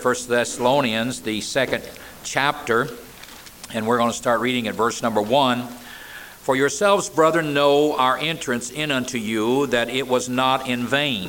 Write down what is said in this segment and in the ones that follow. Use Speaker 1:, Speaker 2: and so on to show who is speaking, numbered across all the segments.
Speaker 1: First Thessalonians, the second chapter, and we're going to start reading at verse number 1. For yourselves, brethren, know our entrance in unto you, that it was not in vain.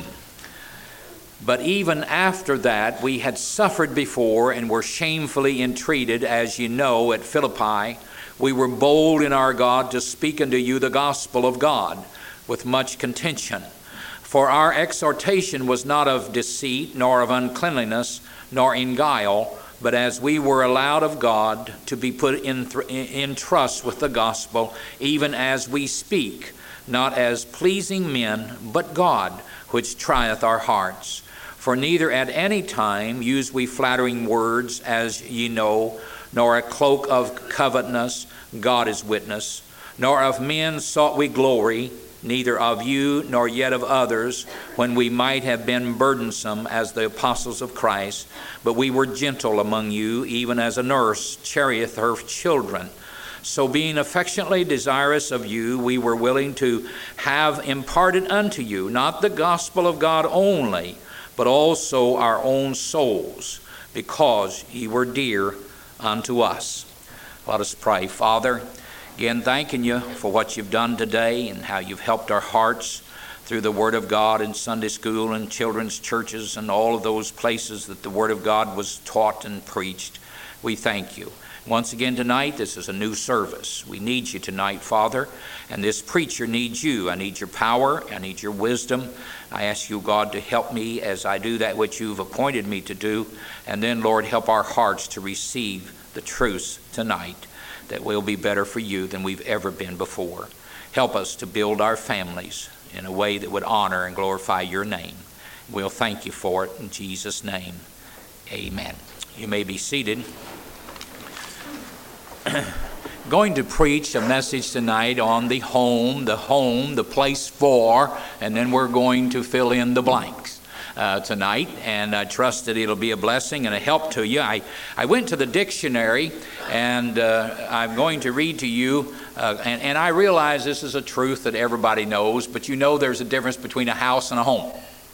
Speaker 1: But even after that we had suffered before and were shamefully entreated, as ye know, at Philippi, we were bold in our God to speak unto you the gospel of God with much contention. For our exhortation was not of deceit, nor of uncleanliness, nor in guile, but as we were allowed of God to be put in trust with the gospel, even as we speak, not as pleasing men, but God, which trieth our hearts. For neither at any time use we flattering words, as ye know, nor a cloak of covetousness, God is witness, nor of men sought we glory, neither of you nor yet of others, when we might have been burdensome as the apostles of Christ. But we were gentle among you, even as a nurse cherieth her children. So being affectionately desirous of you, we were willing to have imparted unto you, not the gospel of God only, but also our own souls, because ye were dear unto us. Let us pray. Father, again, thanking you for what you've done today and how you've helped our hearts through the Word of God in Sunday school and children's churches and all of those places that the Word of God was taught and preached. We thank you. Once again tonight, this is a new service. We need you tonight, Father, and this preacher needs you. I need your power. I need your wisdom. I ask you, God, to help me as I do that which you've appointed me to do. And then, Lord, help our hearts to receive the truths tonight, that we'll be better for you than we've ever been before. Help us to build our families in a way that would honor and glorify your name. We'll thank you for it in Jesus' name. Amen. You may be seated. Going to preach a message tonight on the home, the place for, and then we're going to fill in the blanks tonight, and I trust that it'll be a blessing and a help to you. I went to the dictionary, and I'm going to read to you, and I realize this is a truth that everybody knows, but you know there's a difference between a house and a home.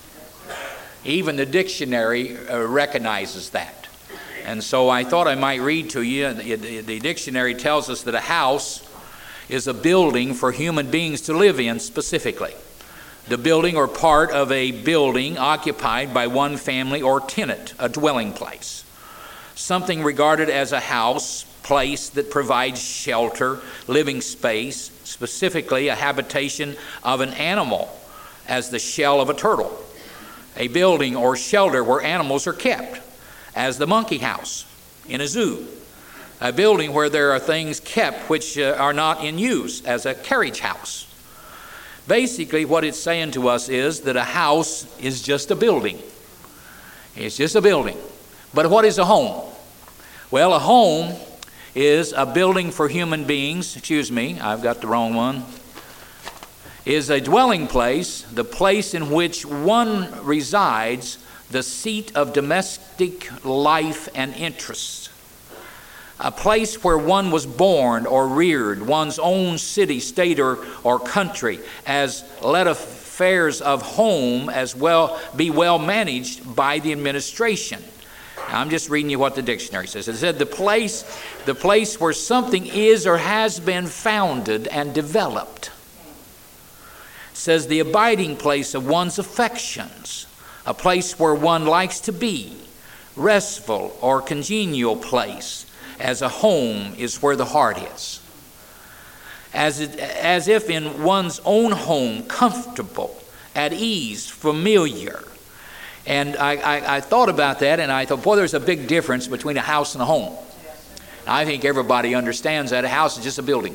Speaker 1: Even the dictionary recognizes that. And so I thought I might read to you. The dictionary tells us that a house is a building for human beings to live in specifically. The building or part of a building occupied by one family or tenant, a dwelling place. Something regarded as a house, place that provides shelter, living space, specifically a habitation of an animal, as the shell of a turtle. A building or shelter where animals are kept, as the monkey house in a zoo. A building where there are things kept which are not in use, as a carriage house. Basically, what it's saying to us is that a house is just a building. It's just a building. But what is a home? Well, a home is a building for human beings. Excuse me, I've got the wrong one. Is a dwelling place, the place in which one resides, the seat of domestic life and interests. A place where one was born or reared, one's own city, state, or country, as let affairs of home as well be well managed by the administration. Now, I'm just reading you what the dictionary says. It said the place where something is or has been founded and developed. It says the abiding place of one's affections. A place where one likes to be, restful or congenial place, as a home is where the heart is. As if in one's own home, comfortable, at ease, familiar. And I thought about that, and I thought, boy, there's a big difference between a house and a home. I think everybody understands that a house is just a building.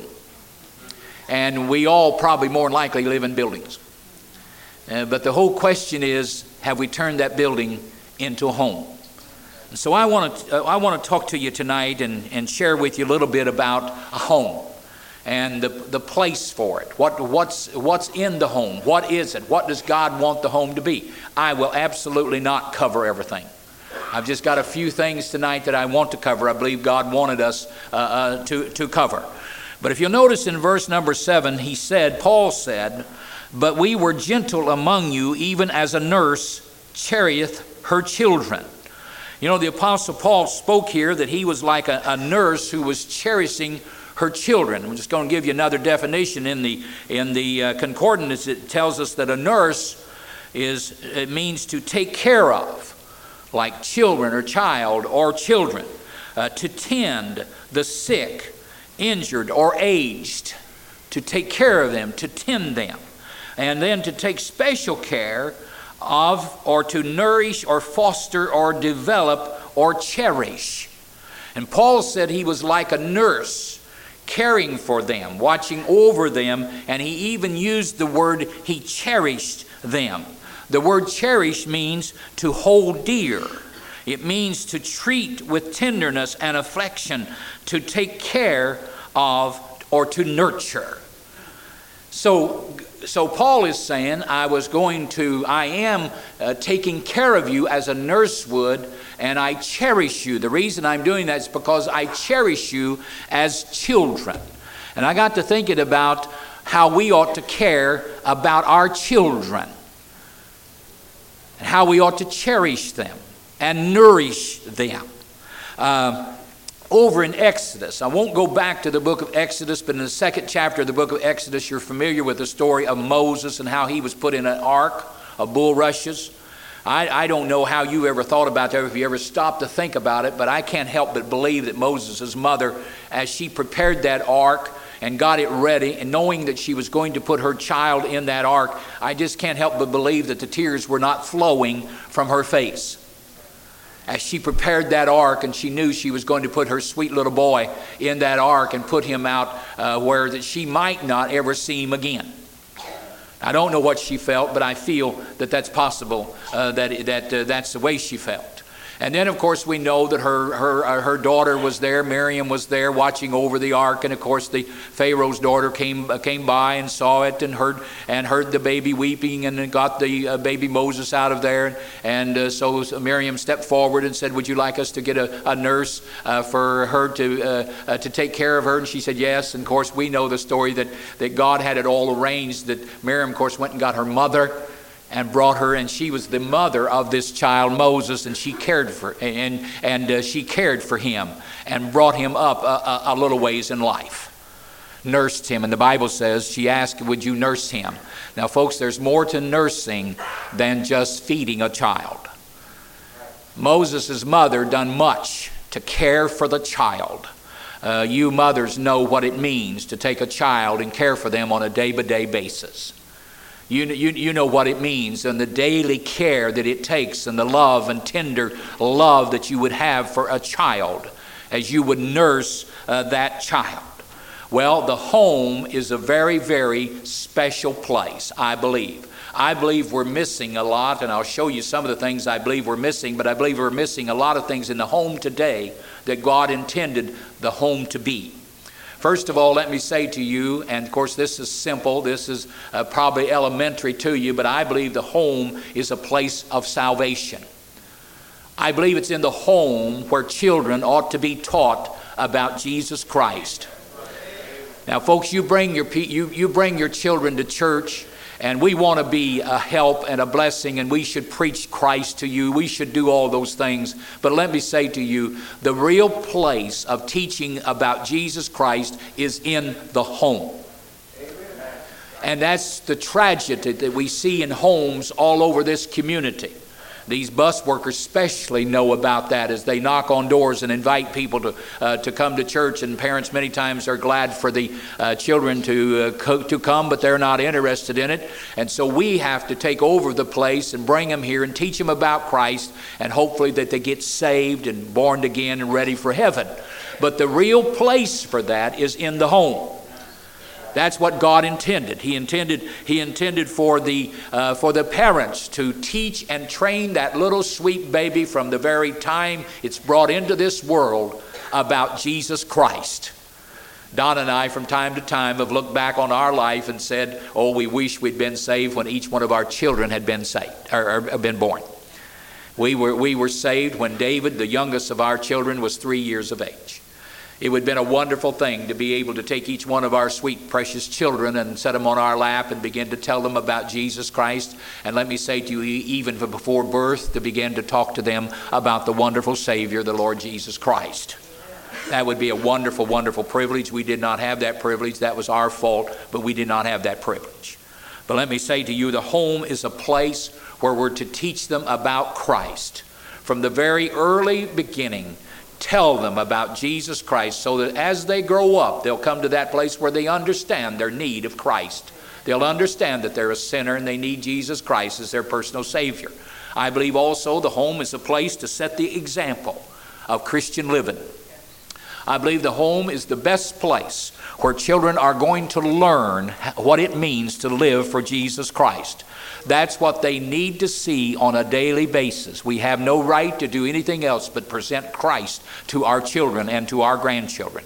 Speaker 1: And we all probably more than likely live in buildings. But the whole question is, have we turned that building into a home? And so I want to talk to you tonight and share with you a little bit about a home and the place for it. What's in the home? What is it? What does God want the home to be? I will absolutely not cover everything. I've just got a few things tonight that I want to cover. I believe God wanted us to cover. But if you'll notice in verse number 7, Paul said, but we were gentle among you, even as a nurse cherieth her children. You know, the Apostle Paul spoke here that he was like a nurse who was cherishing her children. I'm just going to give you another definition. In the concordance, it tells us that a nurse it means to take care of, like children or child or children, to tend the sick, injured, or aged, to take care of them, to tend them, and then to take special care of, or to nourish or foster or develop or cherish. And Paul said he was like a nurse, caring for them, watching over them, and he even used the word he cherished them. The word cherish means to hold dear. It means to treat with tenderness and affection, to take care of, or to nurture. So Paul is saying, I am taking care of you as a nurse would, and I cherish you. The reason I'm doing that is because I cherish you as children. And I got to thinking about how we ought to care about our children, and how we ought to cherish them and nourish them. Over in Exodus, I won't go back to the book of Exodus, but in the second chapter of the book of Exodus, you're familiar with the story of Moses and how he was put in an ark of bulrushes. I don't know how you ever thought about that, if you ever stopped to think about it, but I can't help but believe that Moses' mother, as she prepared that ark and got it ready, and knowing that she was going to put her child in that ark, I just can't help but believe that the tears were not flowing from her face as she prepared that ark, and she knew she was going to put her sweet little boy in that ark and put him out where that she might not ever see him again. I don't know what she felt, but I feel that that's possible, that's the way she felt. And then, of course, we know that her daughter was there, Miriam was there watching over the ark, and of course the Pharaoh's daughter came by and saw it and heard the baby weeping, and got the baby Moses out of there. And so Miriam stepped forward and said, "Would you like us to get a nurse for her to take care of her?" And she said yes. And of course we know the story that God had it all arranged, that Miriam, of course, went and got her mother and brought her, and she was the mother of this child Moses, and she cared for she cared for him and brought him up a little ways in life, nursed him. And the Bible says she asked, "Would you nurse him?" Now, folks, there's more to nursing than just feeding a child. Moses' mother done much to care for the child. You mothers know what it means to take a child and care for them on a day-by-day basis. You know what it means, and the daily care that it takes, and the love and tender love that you would have for a child as you would nurse that child. Well, the home is a very, very special place, I believe. I believe we're missing a lot, and I'll show you some of the things I believe we're missing, but I believe we're missing a lot of things in the home today that God intended the home to be. First of all, let me say to you, and of course this is simple, this is probably elementary to you, but I believe the home is a place of salvation. I believe it's in the home where children ought to be taught about Jesus Christ. Now, folks, you bring your children to church, and we want to be a help and a blessing, and we should preach Christ to you. We should do all those things. But let me say to you, the real place of teaching about Jesus Christ is in the home. And that's the tragedy that we see in homes all over this community. These bus workers especially know about that as they knock on doors and invite people to come to church, and parents many times are glad for the children to come, but they're not interested in it. And so we have to take over the place and bring them here and teach them about Christ, and hopefully that they get saved and born again and ready for heaven. But the real place for that is in the home. That's what God intended. He intended for the parents to teach and train that little sweet baby from the very time it's brought into this world about Jesus Christ. Don and I, from time to time, have looked back on our life and said, "Oh, we wish we'd been saved when each one of our children had been saved or been born." We were saved when David, the youngest of our children, was 3 years of age. It would have been a wonderful thing to be able to take each one of our sweet, precious children and set them on our lap and begin to tell them about Jesus Christ. And let me say to you, even before birth, to begin to talk to them about the wonderful Savior, the Lord Jesus Christ. That would be a wonderful, wonderful privilege. We did not have that privilege. That was our fault, but we did not have that privilege. But let me say to you, the home is a place where we're to teach them about Christ. From the very early beginning, tell them about Jesus Christ so that as they grow up, they'll come to that place where they understand their need of Christ. They'll understand that they're a sinner and they need Jesus Christ as their personal Savior. I believe also the home is a place to set the example of Christian living. I believe the home is the best place where children are going to learn what it means to live for Jesus Christ. That's what they need to see on a daily basis. We have no right to do anything else but present Christ to our children and to our grandchildren.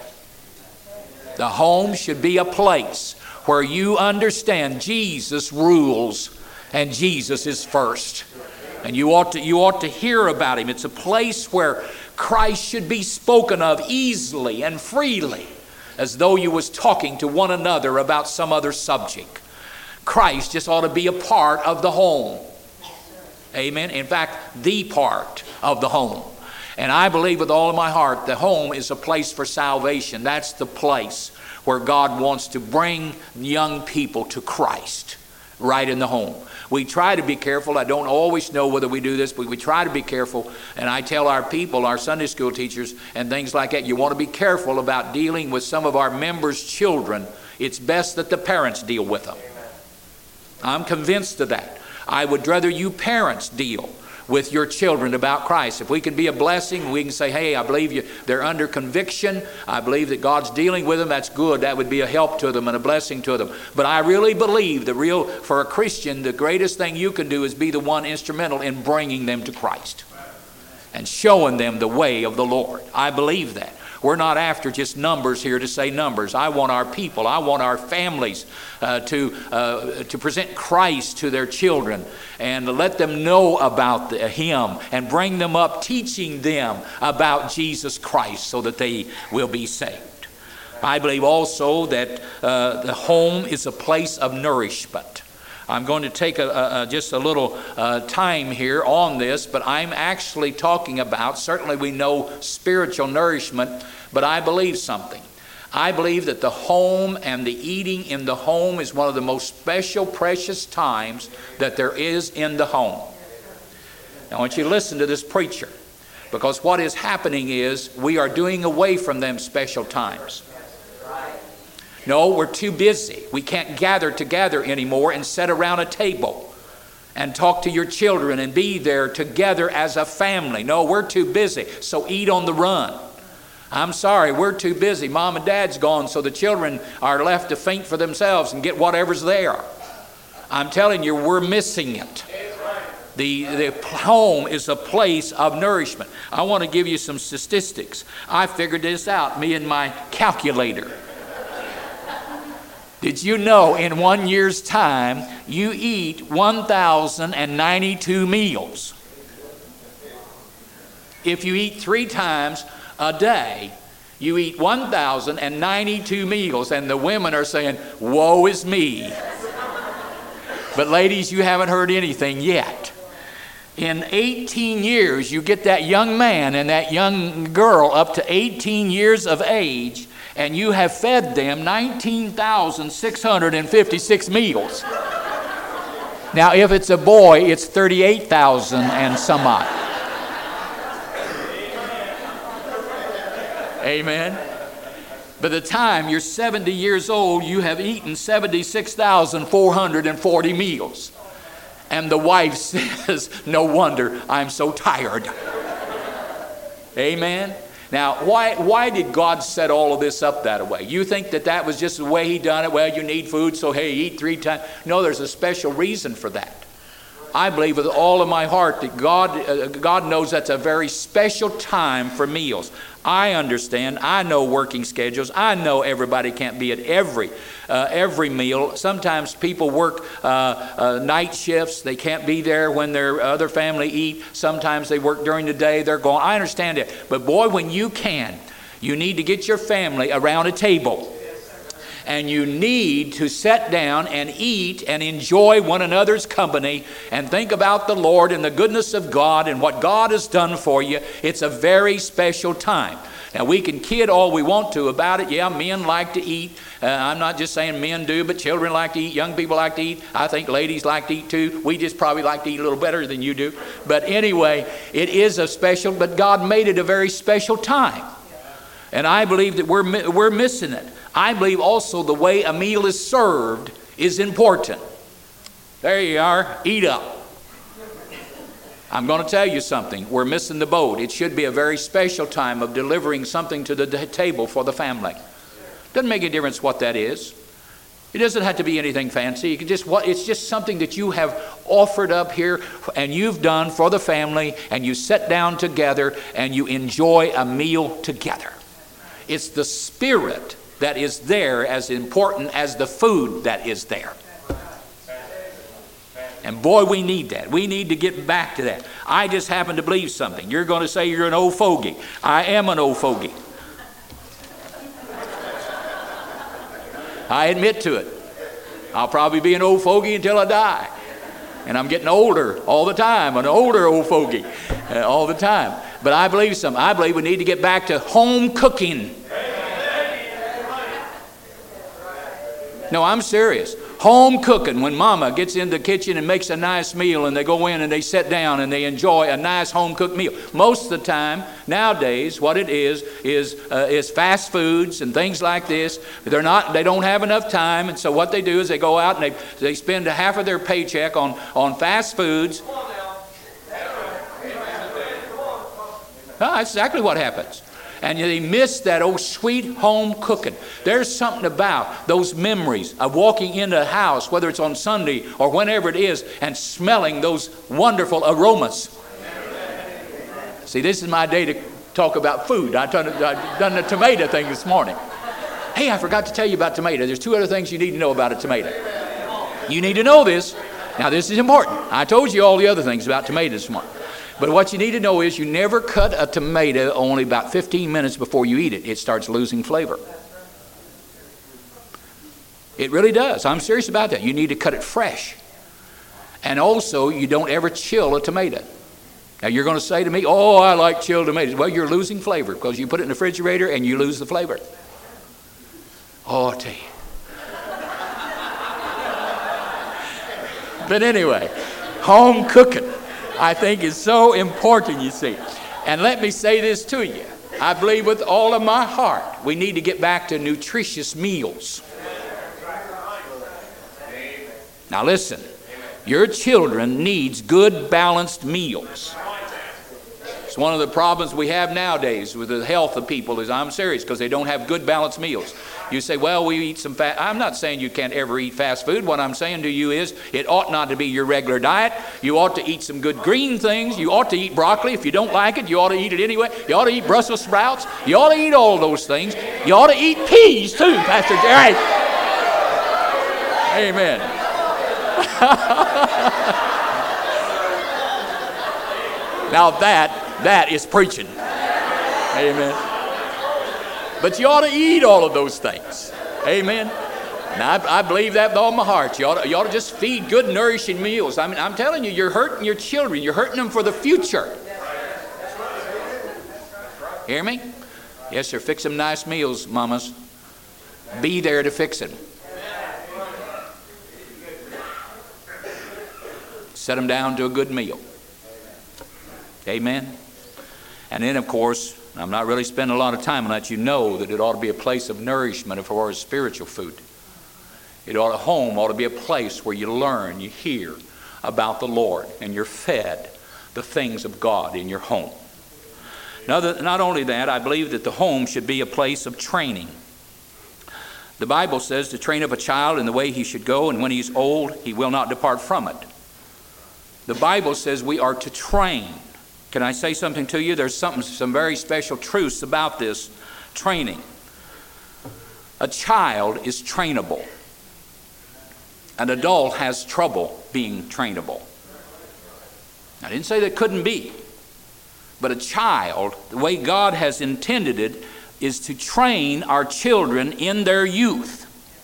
Speaker 1: The home should be a place where you understand Jesus rules and Jesus is first. And you ought to hear about Him. It's a place where Christ should be spoken of easily and freely, as though you was talking to one another about some other subject. Christ just ought to be a part of the home. Amen. In fact, the part of the home. And I believe with all of my heart, the home is a place for salvation. That's the place where God wants to bring young people to Christ, right in the home. We try to be careful. I don't always know whether we do this, but we try to be careful. And I tell our people, our Sunday school teachers and things like that, you want to be careful about dealing with some of our members' children. It's best that the parents deal with them. I'm convinced of that. I would rather you parents deal with your children about Christ. If we can be a blessing, we can say, hey, I believe they're under conviction. I believe that God's dealing with them. That's good. That would be a help to them and a blessing to them. But I really believe for a Christian, the greatest thing you can do is be the one instrumental in bringing them to Christ and showing them the way of the Lord. I believe that. We're not after just numbers here to say numbers. I want our people, I want our families to present Christ to their children and let them know about Him and bring them up teaching them about Jesus Christ so that they will be saved. I believe also that the home is a place of nourishment. I'm going to take just a little time here on this, but I'm actually talking about, certainly we know spiritual nourishment, but I believe something. I believe that the home and the eating in the home is one of the most special, precious times that there is in the home. Now, I want you to listen to this preacher, because what is happening is we are doing away from them special times. No, we're too busy. We can't gather together anymore and sit around a table and talk to your children and be there together as a family. No, we're too busy, so eat on the run. I'm sorry, we're too busy. Mom and Dad's gone, so the children are left to fend for themselves and get whatever's there. I'm telling you, we're missing it. The home is a place of nourishment. I want to give you some statistics. I figured this out, me and my calculator. Did you know in 1 year's time, you eat 1,092 meals? If you eat 3 times a day, you eat 1,092 meals. And the women are saying, woe is me. But ladies, you haven't heard anything yet. In 18 years, you get that young man and that young girl up to 18 years of age, and you have fed them 19,656 meals. Now, if it's a boy, it's 38,000 and some odd. Amen. By the time you're 70 years old, you have eaten 76,440 meals. And the wife says, no wonder I'm so tired. Amen. Now, why did God set all of this up that way? You think that was just the way He done it? Well, you need food, so hey, eat 3 times. No, there's a special reason for that. I believe with all of my heart that God knows that's a very special time for meals. I understand. I know working schedules. I know everybody can't be at every meal. Sometimes people work night shifts. They can't be there when their other family eat. Sometimes they work during the day. They're gone. I understand it. But boy, when you can, You need to get your family around a table. And you need to sit down and eat and enjoy one another's company and think about the Lord and the goodness of God and what God has done for you. It's a very special time. Now, we can kid all we want to about it. Yeah, men like to eat. I'm not just saying men do, but children like to eat. Young people like to eat. I think ladies like to eat too. We just probably like to eat a little better than you do. But anyway, it is a special, but God made it a very special time. And I believe that we're missing it. I believe also the way a meal is served is important. There you are. Eat up. I'm going to tell you something. We're missing the boat. It should be a very special time of delivering something to the table for the family. Doesn't make a difference what that is. It doesn't have to be anything fancy. It's just something that you have offered up here and you've done for the family, and you sit down together and you enjoy a meal together. It's the spirit that is there as important as the food that is there. And boy, we need that. We need to get back to that. I just happen to believe something. You're going to say you're an old fogey. I am an old fogey. I admit to it. I'll probably be an old fogey until I die. And I'm getting older all the time, an older old fogey all the time. But I believe something. I believe we need to get back to home cooking. No, I'm serious. Home cooking, when mama gets in the kitchen and makes a nice meal and they go in and they sit down and they enjoy a nice home cooked meal. Most of the time, nowadays, what it is fast foods and things like this. They don't have enough time, and so what they do is they go out and they spend half of their paycheck on fast foods. That's exactly what happens. And they miss that old sweet home cooking. There's something about those memories of walking into a house, whether it's on Sunday or whenever it is, and smelling those wonderful aromas. See, this is my day to talk about food. I've done the tomato thing this morning. Hey, I forgot to tell you about tomato. There's two other things you need to know about a tomato. You need to know this. Now, this is important. I told you all the other things about tomatoes this morning. But what you need to know is you never cut a tomato only about 15 minutes before you eat it. It starts losing flavor. It really does. I'm serious about that. You need to cut it fresh. And also, you don't ever chill a tomato. Now, you're going to say to me, oh, I like chilled tomatoes. Well, you're losing flavor because you put it in the refrigerator and you lose the flavor. Oh, I'll tell you. But anyway, home cooking, I think, is so important, you see. And let me say this to you. I believe with all of my heart we need to get back to nutritious meals. Now listen, your children needs good balanced meals. It's one of the problems we have nowadays with the health of people is, I'm serious, because they don't have good balanced meals. You say, well, we eat some fast. I'm not saying you can't ever eat fast food. What I'm saying to you is it ought not to be your regular diet. You ought to eat some good green things. You ought to eat broccoli. If you don't like it, you ought to eat it anyway. You ought to eat Brussels sprouts. You ought to eat all those things. You ought to eat peas too, Pastor Jerry. Amen. Now that is preaching. Amen. But you ought to eat all of those things. Amen. And I believe that with all my heart. You ought to just feed good, nourishing meals. I mean, I'm telling you, you're hurting your children. You're hurting them for the future. Hear me? Yes, sir. Fix them nice meals, mamas. Be there to fix them. Set them down to a good meal. Amen. And then, of course, I'm not really spending a lot of time on that. You know that it ought to be a place of nourishment for spiritual food. Home ought to be a place where you learn, you hear about the Lord, and you're fed the things of God in your home. Not only that, I believe that the home should be a place of training. The Bible says to train up a child in the way he should go, and when he's old, he will not depart from it. The Bible says we are to train. Can I say something to you? There's some very special truths about this training. A child is trainable. An adult has trouble being trainable. I didn't say that couldn't be. But a child, the way God has intended it, is to train our children in their youth.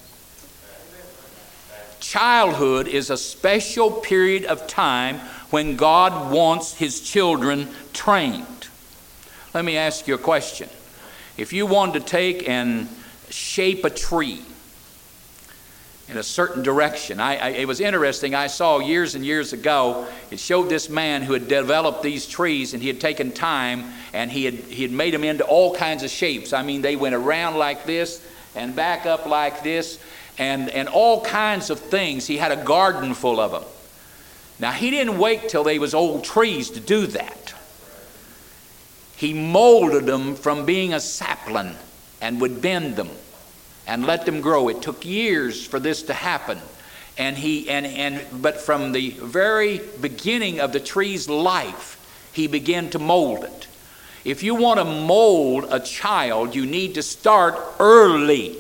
Speaker 1: Childhood is a special period of time when God wants His children trained. Let me ask you a question. If you wanted to take and shape a tree in a certain direction, it was interesting. I saw years and years ago, it showed this man who had developed these trees, and he had taken time and he had made them into all kinds of shapes. I mean, they went around like this and back up like this, and all kinds of things. He had a garden full of them. Now, he didn't wait till they was old trees to do that. He molded them from being a sapling and would bend them and let them grow. It took years for this to happen. But from the very beginning of the tree's life, he began to mold it. If you want to mold a child, you need to start early.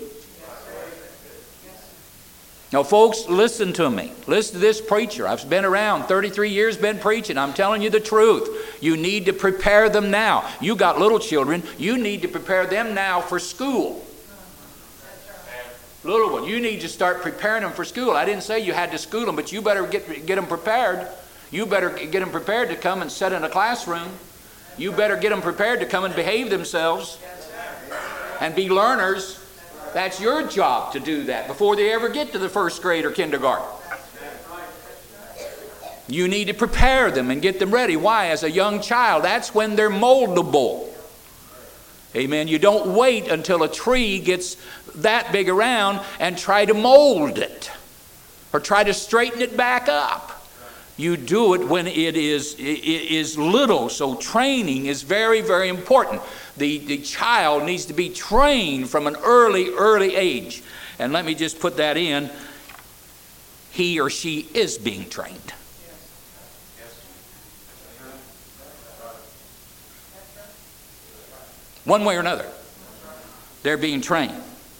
Speaker 1: Now, folks, listen to me. Listen to this preacher. I've been around 33 years, been preaching. I'm telling you the truth. You need to prepare them now. You got little children. You need to prepare them now for school. Little one, you need to start preparing them for school. I didn't say you had to school them, but you better get them prepared. You better get them prepared to come and sit in a classroom. You better get them prepared to come and behave themselves and be learners. That's your job to do that before they ever get to the first grade or kindergarten. You need to prepare them and get them ready. Why? As a young child, that's when they're moldable. Amen. You don't wait until a tree gets that big around and try to mold it or try to straighten it back up. You do it when it is little. So training is very, very important. The child needs to be trained from an early age. And let me just put that in. He or she is being trained. One way or another, they're being trained.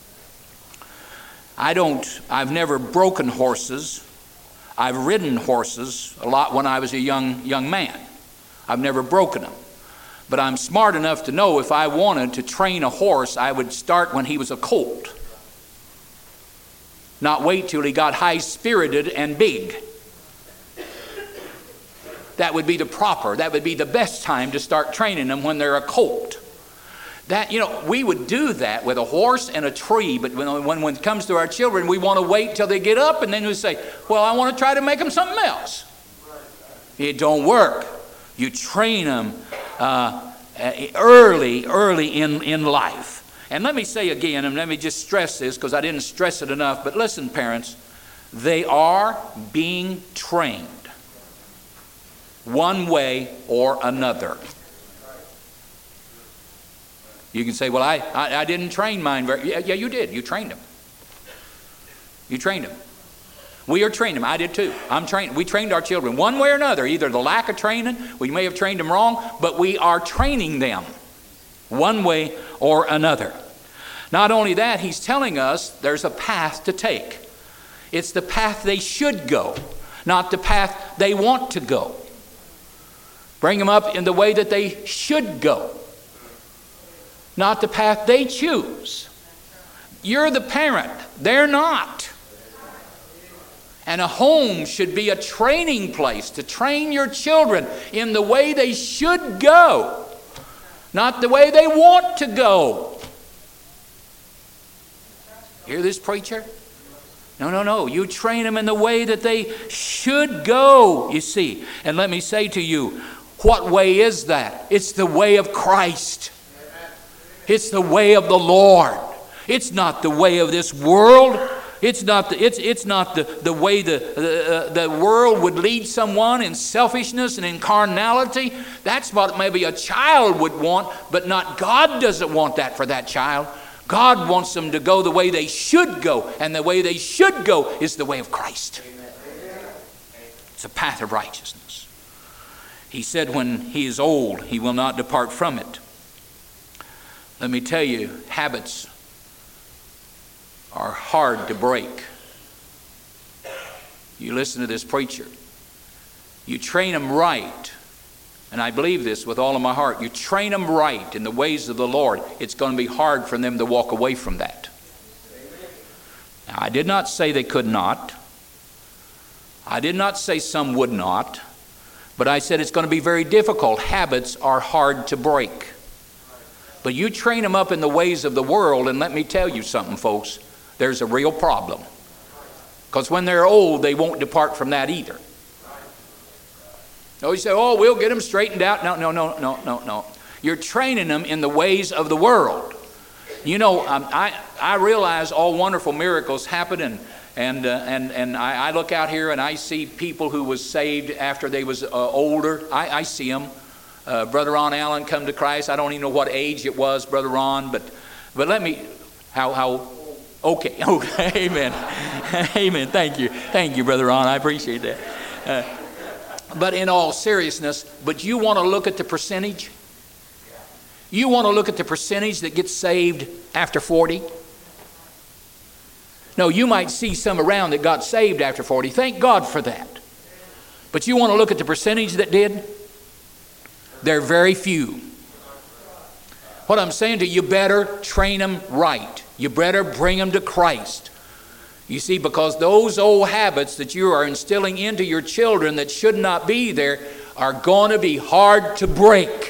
Speaker 1: I've never broken horses. I've ridden horses a lot when I was a young man. I've never broken them. But I'm smart enough to know if I wanted to train a horse, I would start when he was a colt. Not wait till he got high-spirited and big. That would be that would be the best time to start training them, when they're a colt. We would do that with a horse and a tree, but when it comes to our children, we want to wait till they get up, and then we say, well, I want to try to make them something else. It don't work. You train them early in life. And let me say again, and let me just stress this because I didn't stress it enough, but listen, parents, they are being trained one way or another. You can say, well, I didn't train mine very. Yeah, you did. You trained them. You trained them. We are training them. I did too. We trained our children one way or another. Either the lack of training, we may have trained them wrong, but we are training them one way or another. Not only that, he's telling us there's a path to take. It's the path they should go, not the path they want to go. Bring them up in the way that they should go, not the path they choose. You're the parent. They're not. And a home should be a training place to train your children in the way they should go, not the way they want to go. Hear this, preacher? No. You train them in the way that they should go, you see. And let me say to you, what way is that? It's the way of Christ. It's the way of the Lord. It's not the way of this world. It's not the way the world would lead someone in selfishness and in carnality. That's what maybe a child would want, but not God doesn't want that for that child. God wants them to go the way they should go, and the way they should go is the way of Christ. It's a path of righteousness. He said when he is old, he will not depart from it. Let me tell you, habits are hard to break. You listen to this preacher. You train them right, and I believe this with all of my heart, you train them right in the ways of the Lord, it's going to be hard for them to walk away from that. Now, I did not say they could not. I did not say some would not. But I said it's going to be very difficult. Habits are hard to break. But you train them up in the ways of the world, and let me tell you something, folks, there's a real problem. Because when they're old, they won't depart from that either. No, you say, oh, we'll get them straightened out. No. You're training them in the ways of the world. You know, I realize all wonderful miracles happen, and I look out here and I see people who was saved after they was older. I see them. Brother Ron Allen come to Christ. I don't even know what age it was, Brother Ron, but let me, okay, amen. Amen, thank you, Brother Ron, I appreciate that. But in all seriousness, but you want to look at the percentage? You want to look at the percentage that gets saved after 40? No, you might see some around that got saved after 40. Thank God for that. But you want to look at the percentage that did? They're very few. What I'm saying to you, you better train them right. You better bring them to Christ. You see, because those old habits that you are instilling into your children that should not be there are going to be hard to break.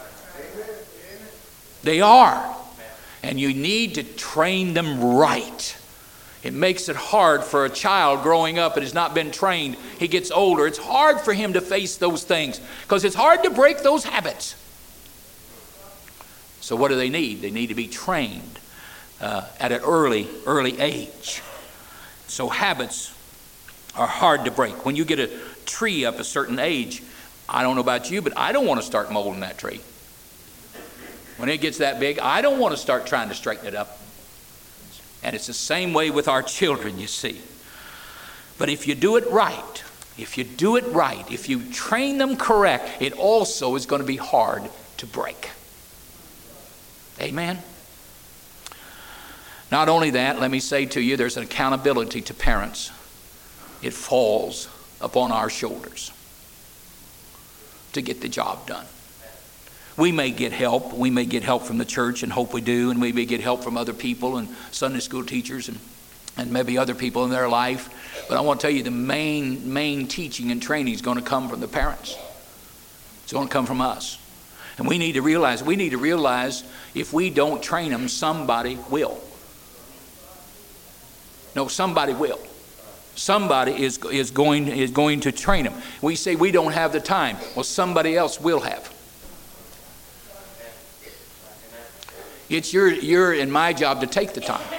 Speaker 1: They are. And you need to train them right. It makes it hard for a child growing up and has not been trained. He gets older. It's hard for him to face those things because it's hard to break those habits. So what do they need? They need to be trained at an early age. So habits are hard to break. When you get a tree up a certain age, I don't know about you, but I don't want to start molding that tree. When it gets that big, I don't want to start trying to straighten it up. And it's the same way with our children, you see. But if you do it right, if you train them correct, it also is going to be hard to break. Amen? Not only that, let me say to you, there's an accountability to parents. It falls upon our shoulders to get the job done. We may get help. We may get help from the church, and hope we do, and we may get help from other people and Sunday school teachers and maybe other people in their life. But I want to tell you, the main teaching and training is going to come from the parents. It's going to come from us. And we need to realize if we don't train them, somebody will. No, somebody will. Somebody is going to train them. We say we don't have the time. Well, somebody else will have. It's your and my job to take the time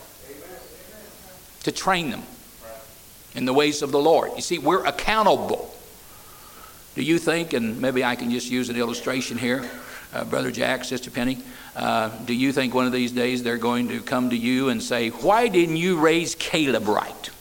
Speaker 1: to train them in the ways of the Lord. You see, we're accountable. Do you think, and maybe I can just use an illustration here, Brother Jack, Sister Penny, do you think one of these days they're going to come to you and say, why didn't you raise Caleb right?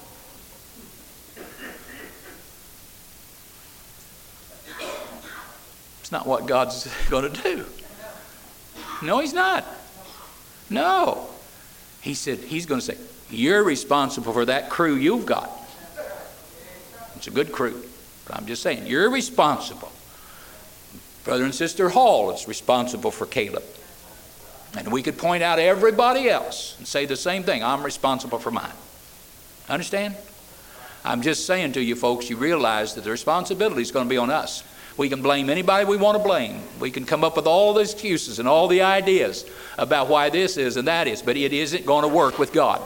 Speaker 1: It's not what God's going to do. No, he's not. No. He said, he's going to say, you're responsible for that crew you've got. It's a good crew. But I'm just saying, you're responsible. Brother and Sister Hall is responsible for Caleb. And we could point out everybody else and say the same thing. I'm responsible for mine. Understand? I'm just saying to you folks, you realize that the responsibility is going to be on us. We can blame anybody we want to blame. We can come up with all the excuses and all the ideas about why this is and that is, but it isn't going to work with God.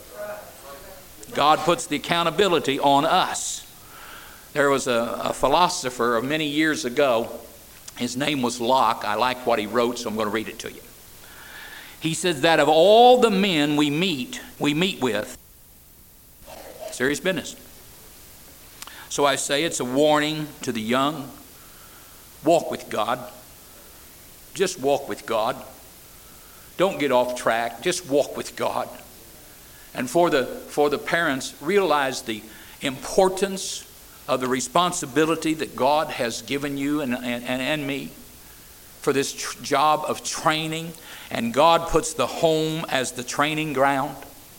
Speaker 1: God puts the accountability on us. There was a philosopher of many years ago. His name was Locke. I like what he wrote, so I'm going to read it to you. He says that of all the men we meet with, serious business. So I say it's a warning to the young. Walk with God. Just walk with God. Don't get off track. Just walk with God. And for the parents, realize the importance of the responsibility that God has given you and me for this job of training. And God puts the home as the training ground.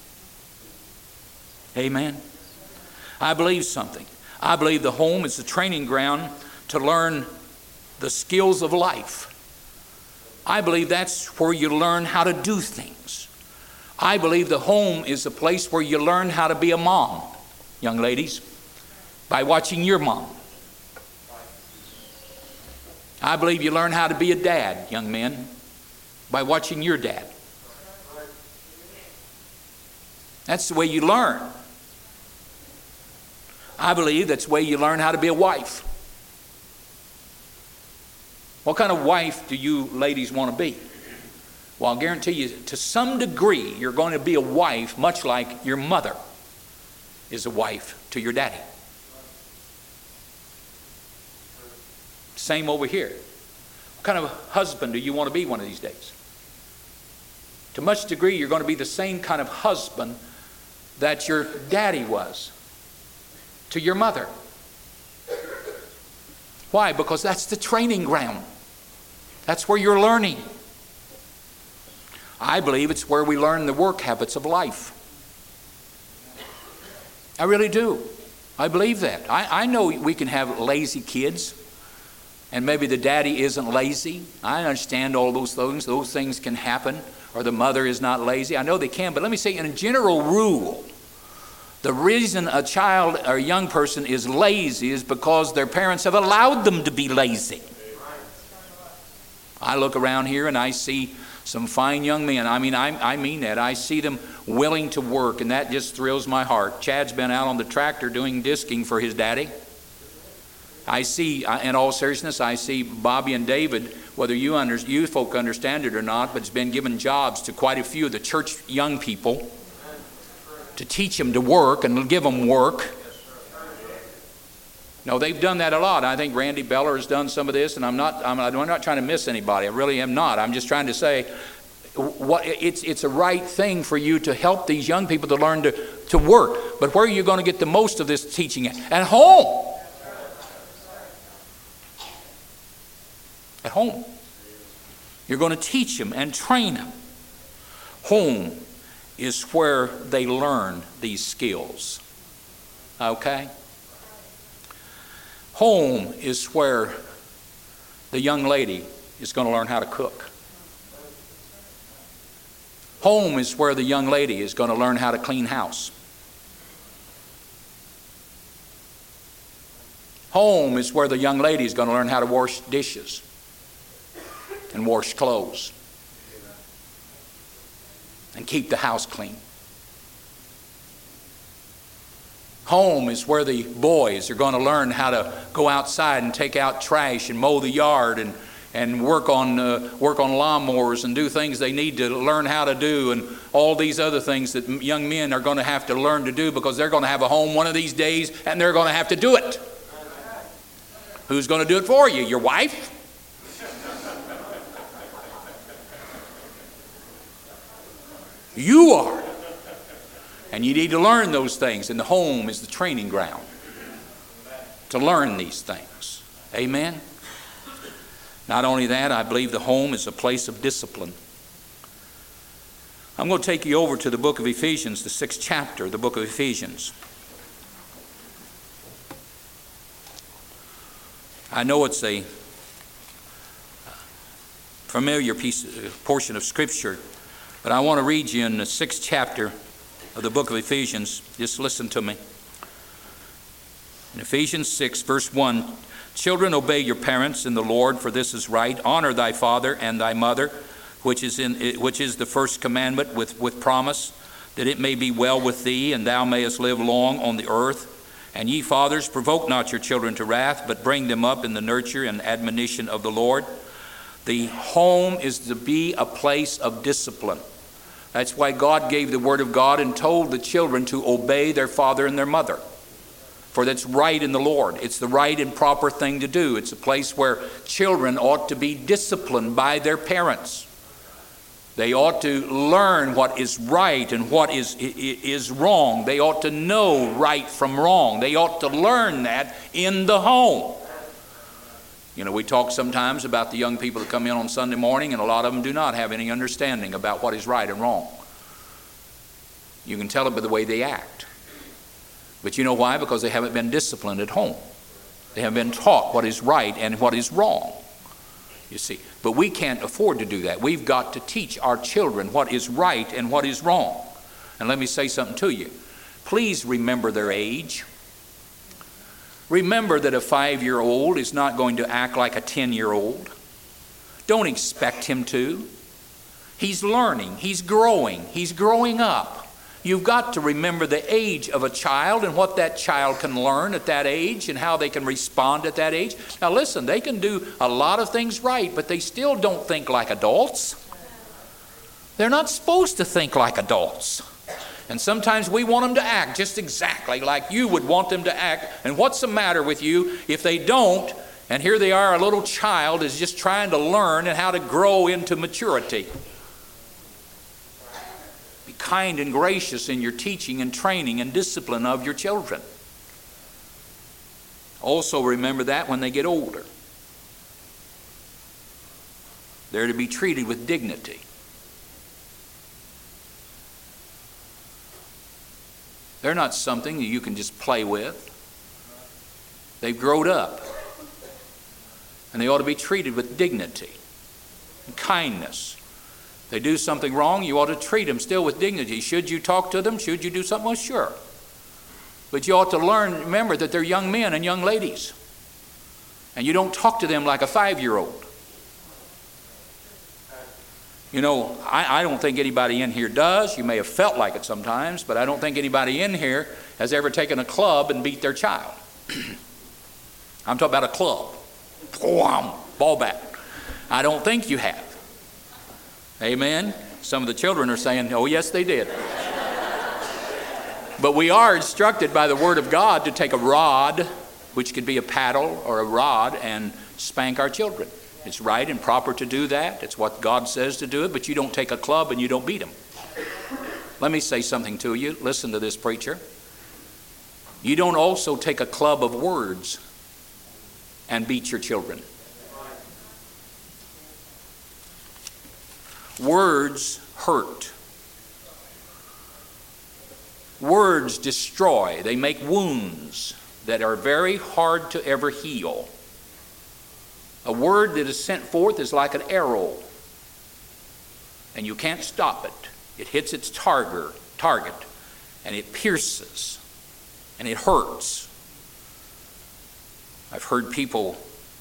Speaker 1: Amen. I believe something. I believe the home is the training ground to learn the skills of life. I believe that's where you learn how to do things. I believe the home is a place where you learn how to be a mom, young ladies, by watching your mom. I believe you learn how to be a dad, young men, by watching your dad. That's the way you learn. I believe that's the way you learn how to be a wife. What kind of wife do you ladies want to be? Well, I'll guarantee you, to some degree, you're going to be a wife much like your mother is a wife to your daddy. Same over here. What kind of husband do you want to be one of these days? To much degree, you're going to be the same kind of husband that your daddy was to your mother. Why? Because that's the training ground. That's where you're learning. I believe it's where we learn the work habits of life. I really do. I believe that. I know we can have lazy kids, and maybe the daddy isn't lazy. I understand all those things. Those things can happen, or the mother is not lazy. I know they can, but let me say, in a general rule, the reason a child or a young person is lazy is because their parents have allowed them to be lazy. I look around here and I see some fine young men. I mean that. I see them willing to work, and that just thrills my heart. Chad's been out on the tractor doing disking for his daddy. I see, in all seriousness, I see Bobby and David, whether you folk understand it or not, but it's been given jobs to quite a few of the church young people to teach them to work and give them work. No, they've done that a lot. I think Randy Beller has done some of this, and I'm not trying to miss anybody. I really am not. I'm just trying to say it's a right thing for you to help these young people to learn to work. But where are you going to get the most of this teaching at? At home. At home. You're going to teach them and train them. Home is where they learn these skills. Okay? Home is where the young lady is going to learn how to cook. Home is where the young lady is going to learn how to clean house. Home is where the young lady is going to learn how to wash dishes and wash clothes and keep the house clean. Home is where the boys are going to learn how to go outside and take out trash and mow the yard and work on lawnmowers and do things they need to learn how to do, and all these other things that young men are going to have to learn to do, because they're going to have a home one of these days and they're going to have to do it. Who's going to do it for you? Your wife? You are. And you need to learn those things, and the home is the training ground to learn these things. Amen? Not only that, I believe the home is a place of discipline. I'm going to take you over to the book of Ephesians, the 6th chapter, the book of Ephesians. I know it's a familiar portion of Scripture, but I want to read you in the 6th chapter of the book of Ephesians. Just listen to me. In Ephesians 6, verse 1, children, obey your parents in the Lord, for this is right. Honor thy father and thy mother, which is the first commandment with promise, that it may be well with thee, and thou mayest live long on the earth. And ye fathers, provoke not your children to wrath, but bring them up in the nurture and admonition of the Lord. The home is to be a place of discipline. That's why God gave the word of God and told the children to obey their father and their mother. For that's right in the Lord. It's the right and proper thing to do. It's a place where children ought to be disciplined by their parents. They ought to learn what is right and what is wrong. They ought to know right from wrong. They ought to learn that in the home. You know, we talk sometimes about the young people that come in on Sunday morning, and a lot of them do not have any understanding about what is right and wrong. You can tell it by the way they act. But you know why? Because they haven't been disciplined at home. They haven't been taught what is right and what is wrong. you see. But we can't afford to do that. We've got to teach our children what is right and what is wrong. And let me say something to you. Please remember their age. Remember that a 5-year-old is not going to act like a 10-year-old. Don't expect him to. He's learning. He's growing up. You've got to remember the age of a child and what that child can learn at that age and how they can respond at that age. Now listen, they can do a lot of things right, but they still don't think like adults. They're not supposed to think like adults. And sometimes we want them to act just exactly like you would want them to act. And what's the matter with you if they don't? And here they are, a little child is just trying to learn and how to grow into maturity. Be kind and gracious in your teaching and training and discipline of your children. Also remember that when they get older, they're to be treated with dignity. They're not something that you can just play with. They've grown up. And they ought to be treated with dignity and kindness. They do something wrong, you ought to treat them still with dignity. Should you talk to them? Should you do something? Well, sure. But you ought to remember that they're young men and young ladies. And you don't talk to them like a 5-year-old. You know, I don't think anybody in here does. You may have felt like it sometimes, but I don't think anybody in here has ever taken a club and beat their child. I'm talking about a club. Ball bat. I don't think you have. Amen? Some of the children are saying, oh, yes, they did. But we are instructed by the Word of God to take a rod, which could be a paddle or a rod, and spank our children. It's right and proper to do that. It's what God says to do it, but you don't take a club and you don't beat them. Let me say something to you. Listen to this, preacher. You don't also take a club of words and beat your children. Words hurt. Words destroy. They make wounds that are very hard to ever heal. A word that is sent forth is like an arrow, and you can't stop it. It hits its target, and it pierces, and it hurts. I've heard people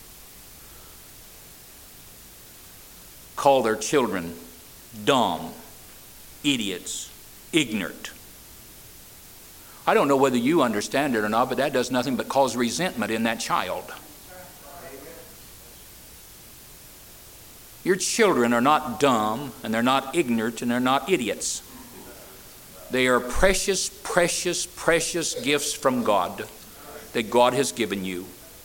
Speaker 1: call their children dumb, idiots, ignorant. I don't know whether you understand it or not, but that does nothing but cause resentment in that child. Your children are not dumb, and they're not ignorant, and they're not idiots. They are precious, precious, precious gifts from God that God has given you.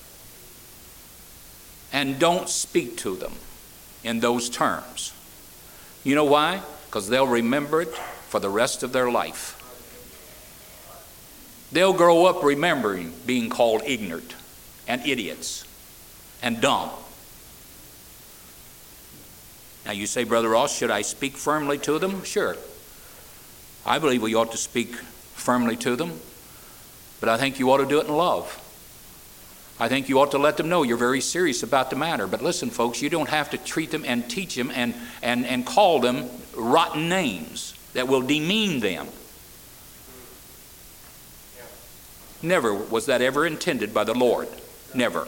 Speaker 1: And don't speak to them in those terms. You know why? Because they'll remember it for the rest of their life. They'll grow up remembering being called ignorant and idiots and dumb. Now you say, Brother Ross, should I speak firmly to them? Sure. I believe we ought to speak firmly to them, but I think you ought to do it in love. I think you ought to let them know you're very serious about the matter. But listen, folks, you don't have to treat them and teach them and call them rotten names that will demean them. Never was that ever intended by the Lord. Never.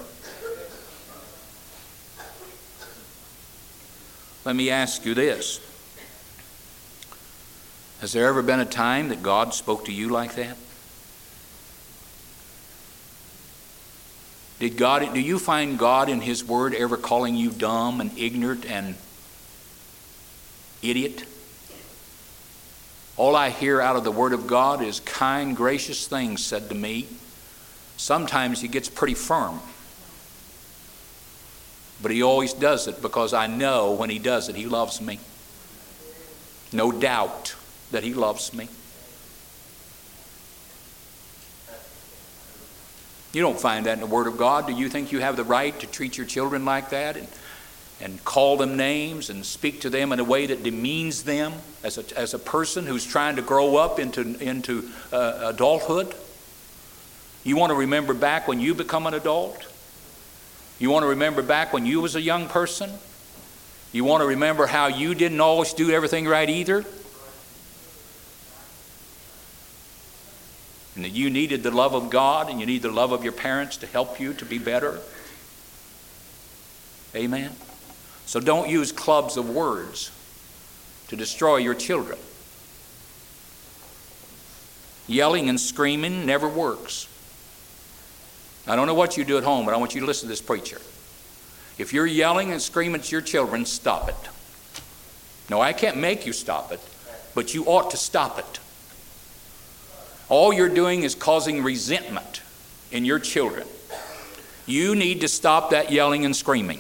Speaker 1: Let me ask you this. Has there ever been a time that God spoke to you like that? Do you find God in His Word ever calling you dumb and ignorant and idiot? All I hear out of the Word of God is kind, gracious things said to me. Sometimes He gets pretty firm. But He always does it because I know when He does it, He loves me. No doubt that He loves me. You don't find that in the Word of God. Do you think you have the right to treat your children like that and call them names and speak to them in a way that demeans them as a person who's trying to grow up into adulthood? You want to remember back when you become an adult? You want to remember back when you was a young person? You want to remember how you didn't always do everything right either? And that you needed the love of God and you need the love of your parents to help you to be better? Amen? So don't use clubs of words to destroy your children. Yelling and screaming never works. I don't know what you do at home, but I want you to listen to this preacher. If you're yelling and screaming at your children, stop it. No, I can't make you stop it, but you ought to stop it. All you're doing is causing resentment in your children. You need to stop that yelling and screaming.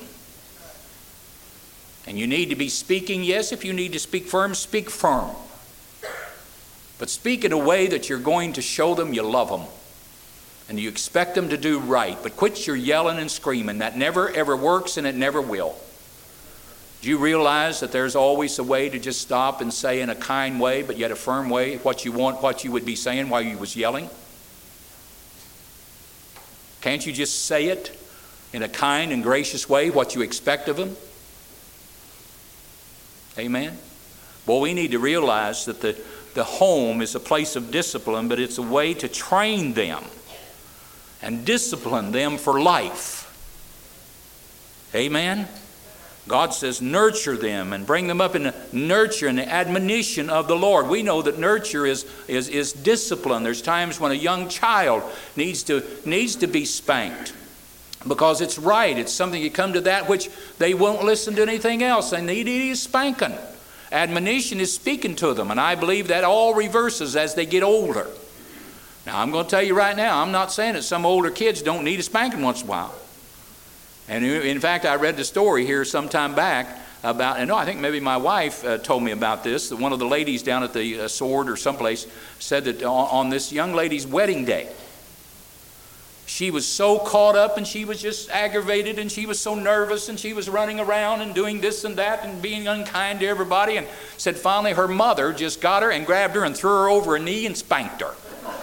Speaker 1: And you need to be speaking, yes, if you need to speak firm, speak firm. But speak in a way that you're going to show them you love them. And you expect them to do right. But quit your yelling and screaming. That never ever works and it never will. Do you realize that there's always a way to just stop and say in a kind way, but yet a firm way, what you want, what you would be saying while you was yelling? Can't you just say it in a kind and gracious way, what you expect of them? Amen? Well, we need to realize that the home is a place of discipline, but it's a way to train them and discipline them for life. Amen? God says nurture them and bring them up in the nurture and the admonition of the Lord. We know that nurture is discipline. There's times when a young child needs to be spanked because it's right. It's something you come to that which they won't listen to anything else. They need spanking. Admonition is speaking to them, and I believe that all reverses as they get older. Now, I'm going to tell you right now, I'm not saying that some older kids don't need a spanking once in a while. And in fact, I read the story here some time back about, and I think maybe my wife told me about this, that one of the ladies down at the Sword or someplace said that on this young lady's wedding day, she was so caught up and she was just aggravated and she was so nervous and she was running around and doing this and that and being unkind to everybody, and said finally her mother just got her and grabbed her and threw her over a knee and spanked her.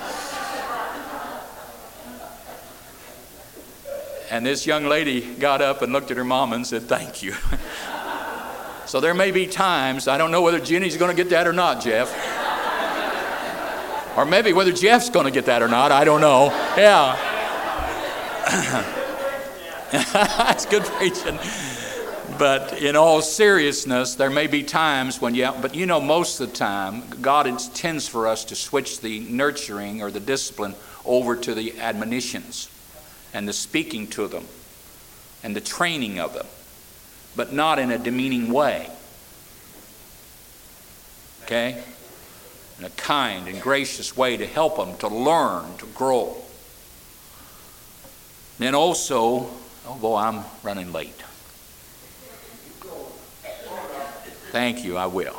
Speaker 1: And this young lady got up and looked at her mama and said, "Thank you." So there may be times, I don't know whether Jenny's going to get that or not, Jeff. Or maybe whether Jeff's going to get that or not, I don't know. Yeah. That's good preaching. But in all seriousness, there may be times when, but you know, most of the time, God intends for us to switch the nurturing or the discipline over to the admonitions and the speaking to them and the training of them, but not in a demeaning way. Okay? In a kind and gracious way to help them to learn, to grow. Then also, oh boy, I'm running late. Thank you, I will.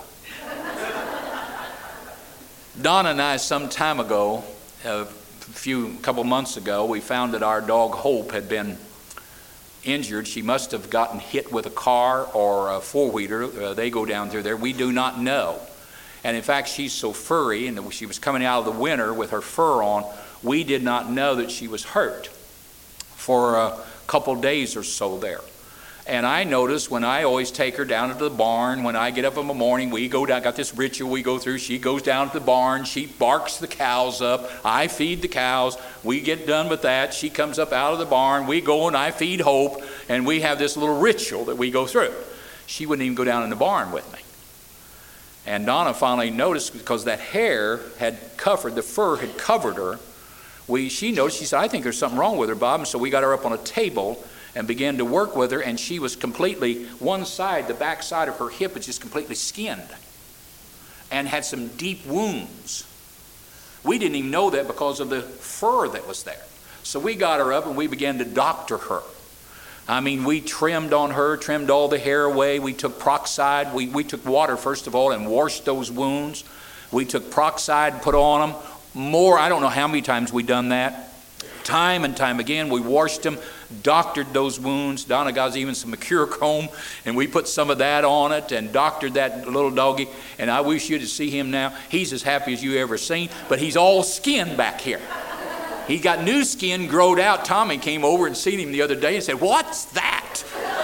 Speaker 1: Donna and I, some time ago, a couple months ago, we found that our dog Hope had been injured. She must have gotten hit with a car or a four-wheeler. They go down through there. We do not know. And in fact, she's so furry, and she was coming out of the winter with her fur on, we did not know that she was hurt for a couple days or so there. And I noticed when I always take her down to the barn, when I get up in the morning, we go down, got this ritual we go through. She goes down to the barn, she barks the cows up, I feed the cows, we get done with that, she comes up out of the barn, we go and I feed Hope, and we have this little ritual that we go through. She wouldn't even go down in the barn with me. And Donna finally noticed, because that hair had covered, the fur had covered her, she noticed, she said, "I think there's something wrong with her, Bob." And so we got her up on a table and began to work with her, and she was completely, one side, the back side of her hip was just completely skinned and had some deep wounds. We didn't even know that because of the fur that was there. So we got her up and we began to doctor her. I mean, we trimmed on her, trimmed all the hair away. We took peroxide. We took water, first of all, and washed those wounds. We took peroxide and put on them. More, I don't know how many times we done that. Time and time again, we washed them, doctored those wounds. Donna got even some Mercurochrome, and we put some of that on it and doctored that little doggy. And I wish you to see him now. He's as happy as you ever seen, but he's all skin back here. He got new skin growed out. Tommy came over and seen him the other day and said, "What's that?"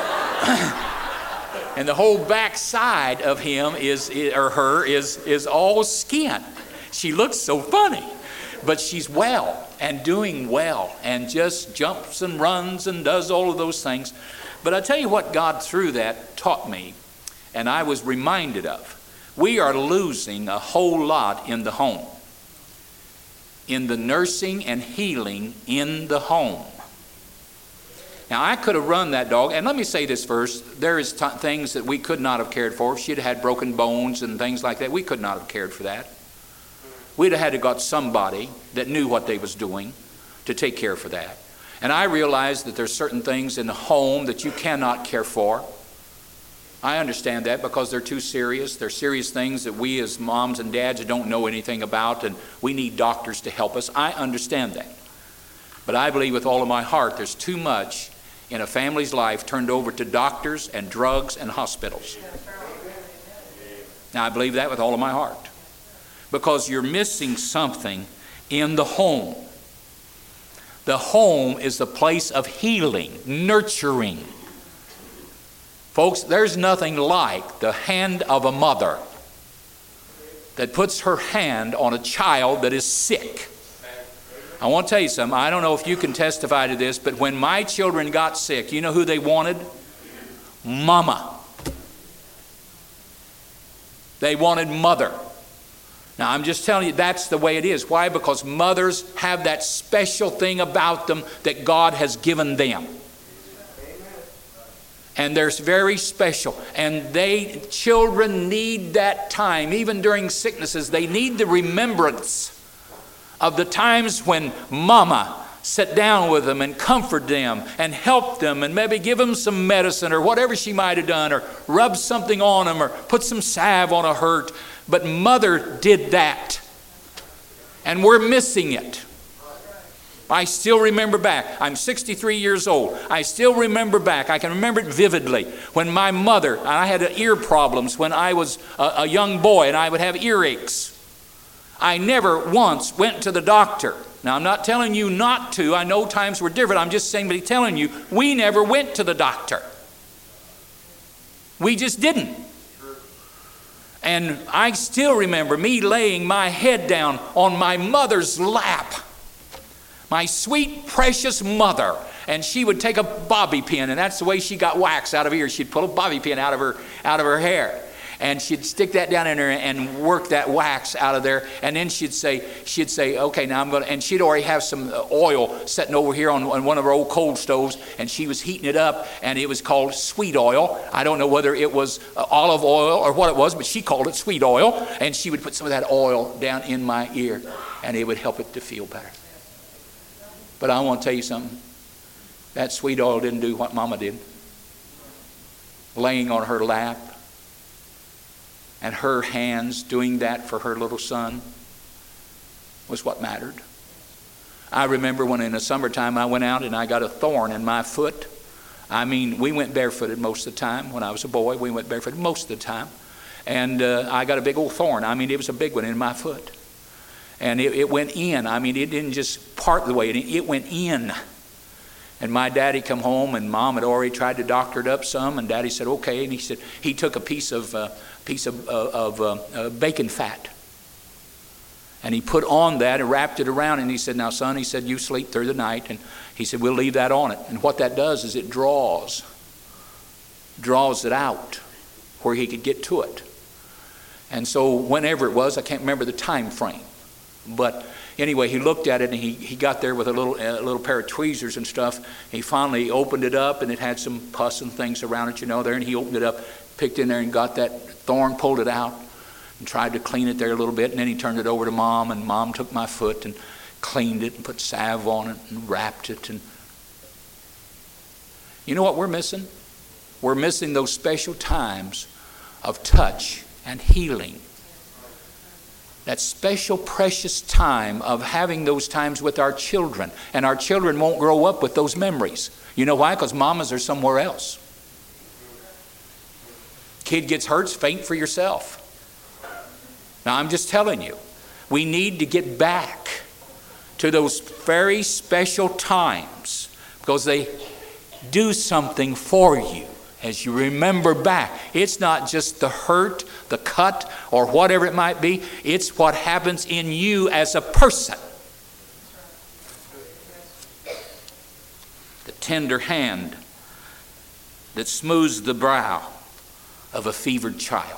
Speaker 1: And the whole back side of him is all skin. She looks so funny, but she's well and doing well and just jumps and runs and does all of those things. But I tell you what God through that taught me, and I was reminded of. We are losing a whole lot in the home, in the nursing and healing in the home. Now, I could have run that dog, and let me say this first. There is things that we could not have cared for. If she'd had broken bones and things like that, we could not have cared for that. We'd have had to got somebody that knew what they was doing to take care for that. And I realize that there's certain things in the home that you cannot care for. I understand that because they're too serious. They're serious things that we as moms and dads don't know anything about, and we need doctors to help us. I understand that. But I believe with all of my heart there's too much in a family's life turned over to doctors and drugs and hospitals. Now, I believe that with all of my heart. Because you're missing something in the home. The home is the place of healing, nurturing. Folks, there's nothing like the hand of a mother that puts her hand on a child that is sick. I want to tell you something. I don't know if you can testify to this, but when my children got sick, you know who they wanted? Mama. They wanted mother. Now, I'm just telling you, that's the way it is. Why? Because mothers have that special thing about them that God has given them. And they're very special. And children need that time. Even during sicknesses, they need the remembrance of the times when mama sat down with them and comforted them and helped them and maybe give them some medicine or whatever she might have done, or rubbed something on them or put some salve on a hurt. But mother did that. And we're missing it. I still remember back. I'm 63 years old. I still remember back. I can remember it vividly. When my mother, and I had ear problems when I was a young boy, and I would have earaches. I never once went to the doctor. Now, I'm not telling you not to. I know times were different. I'm just simply telling you, we never went to the doctor. We just didn't. And I still remember me laying my head down on my mother's lap. My sweet, precious mother. And she would take a bobby pin, and that's the way she got wax out of her ear. She'd pull a bobby pin out of her hair. And she'd stick that down in her and work that wax out of there. And then she'd say, okay, now I'm going to, and she'd already have some oil sitting over here on one of her old coal stoves, and she was heating it up, and it was called sweet oil. I don't know whether it was olive oil or what it was, but she called it sweet oil. And she would put some of that oil down in my ear, and it would help it to feel better. But I want to tell you something. That sweet oil didn't do what Mama did. Laying on her lap, and her hands doing that for her little son was what mattered. I remember when in the summertime I went out and I got a thorn in my foot. I mean, we went barefooted most of the time. When I was a boy, we went barefooted most of the time. And I got a big old thorn. I mean, it was a big one in my foot. And it went in. I mean, it didn't just part the way. It went in. And my daddy come home, and Mom had already tried to doctor it up some, and Daddy said, okay. And he said, he took a piece of bacon fat, and he put on that and wrapped it around, and he said, now son, he said, you sleep through the night, and he said, we'll leave that on it. And what that does is it draws it out where he could get to it. And so whenever it was, I can't remember the time frame, but anyway, he looked at it, and he got there with a little pair of tweezers and stuff. He finally opened it up, and it had some pus and things around it, there. And he opened it up, picked in there, and got that thorn, pulled it out, and tried to clean it there a little bit. And then he turned it over to Mom, and Mom took my foot and cleaned it and put salve on it and wrapped it. And you know what we're missing? We're missing those special times of touch and healing. That special, precious time of having those times with our children. And our children won't grow up with those memories. You know why? Because mamas are somewhere else. Kid gets hurt, faint for yourself. Now, I'm just telling you, we need to get back to those very special times, because they do something for you as you remember back. It's not just the hurt, the cut, or whatever it might be. It's what happens in you as a person. The tender hand that smooths the brow of a fevered child.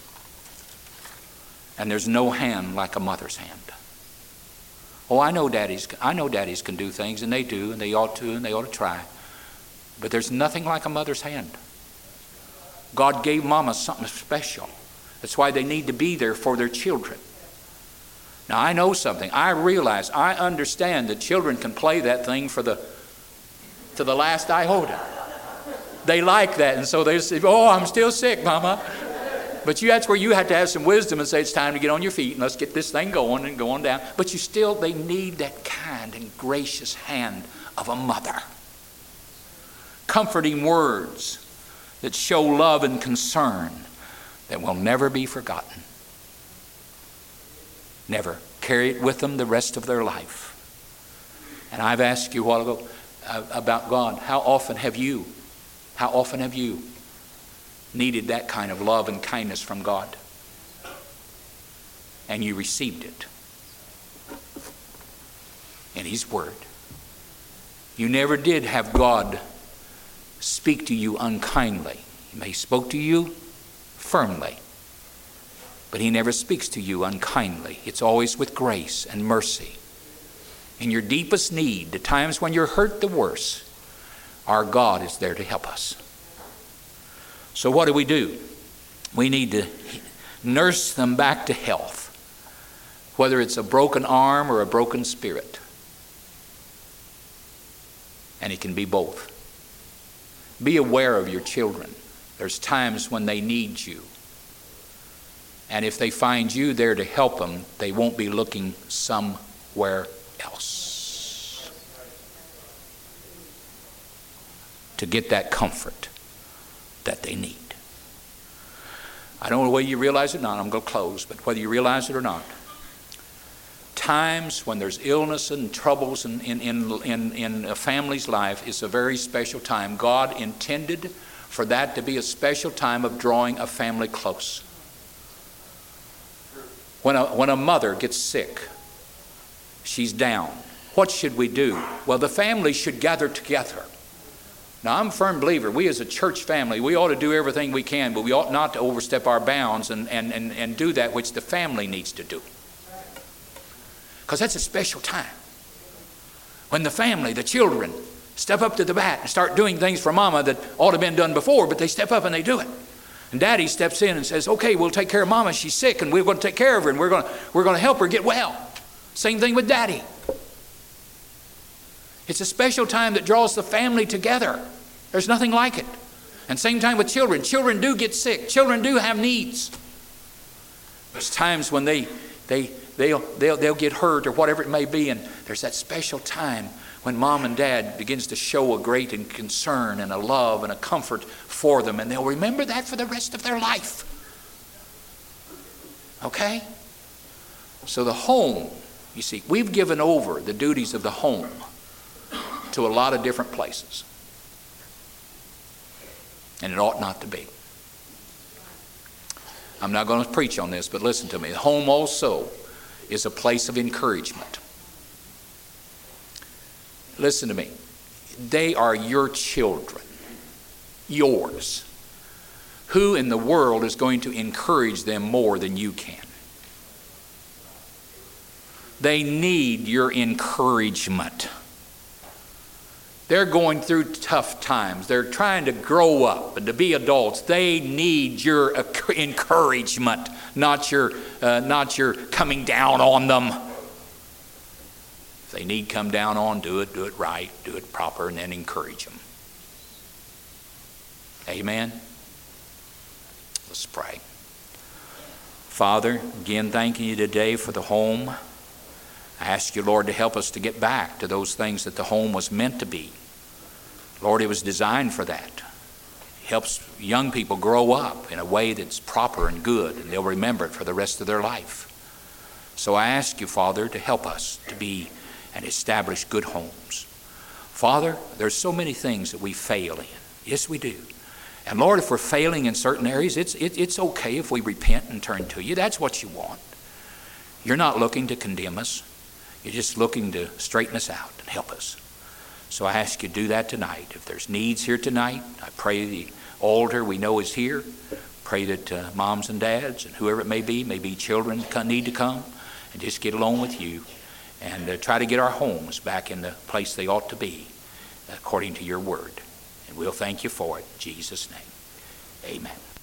Speaker 1: And there's no hand like a mother's hand. Oh, I know daddies can do things, and they do, and they ought to try. But there's nothing like a mother's hand. God gave mama something special. That's why they need to be there for their children. Now, I know something. I understand that children can play that thing to the last iota. They like that, and so they say, oh, I'm still sick, mama. But that's where you have to have some wisdom and say, it's time to get on your feet and let's get this thing going and go on down. But they need that kind and gracious hand of a mother. Comforting words that show love and concern that will never be forgotten. Never. Carry it with them the rest of their life. And I've asked you a while ago about God. How often have you needed that kind of love and kindness from God? And you received it in His Word. You never did have God speak to you unkindly. He may spoke to you firmly, but He never speaks to you unkindly. It's always with grace and mercy. In your deepest need, the times when you're hurt the worst, our God is there to help us. So what do? We need to nurse them back to health, whether it's a broken arm or a broken spirit. And it can be both. Be aware of your children. There's times when they need you. And if they find you there to help them, they won't be looking somewhere else to get that comfort that they need. I don't know whether you realize it or not. I'm going to close, but whether you realize it or not, times when there's illness and troubles in a family's life is a very special time. God intended for that to be a special time of drawing a family close. When a mother gets sick, she's down. What should we do? Well, the family should gather together. Now, I'm a firm believer, we as a church family, we ought to do everything we can, but we ought not to overstep our bounds and do that which the family needs to do. Because that's a special time. When the family, the children, step up to the bat and start doing things for mama that ought to have been done before, but they step up and they do it. And daddy steps in and says, okay, we'll take care of mama, she's sick, and we're going to take care of her, and we're going to help her get well. Same thing with daddy. It's a special time that draws the family together. There's nothing like it. And same time with children. Children do get sick. Children do have needs. There's times when they'll get hurt or whatever it may be, and there's that special time when mom and dad begins to show a great concern and a love and a comfort for them, and they'll remember that for the rest of their life. Okay? So the home, you see, we've given over the duties of the home to a lot of different places. And it ought not to be. I'm not going to preach on this, but listen to me. The home also is a place of encouragement. Listen to me. They are your children, yours. Who in the world is going to encourage them more than you can? They need your encouragement. They're going through tough times. They're trying to grow up and to be adults. They need your encouragement, not your coming down on them. If they need come down on, do it right, do it proper, and then encourage them. Amen? Let's pray. Father, again, thanking you today for the home. I ask you, Lord, to help us to get back to those things that the home was meant to be. Lord, it was designed for that. It helps young people grow up in a way that's proper and good, and they'll remember it for the rest of their life. So I ask you, Father, to help us to be and establish good homes. Father, there's so many things that we fail in. Yes, we do. And Lord, if we're failing in certain areas, it's okay if we repent and turn to you. That's what you want. You're not looking to condemn us. You're just looking to straighten us out and help us. So I ask you to do that tonight. If there's needs here tonight, I pray the altar we know is here. Pray that moms and dads and whoever it may be children need to come and just get along with you and try to get our homes back in the place they ought to be according to your word. And we'll thank you for it. In Jesus' name, amen.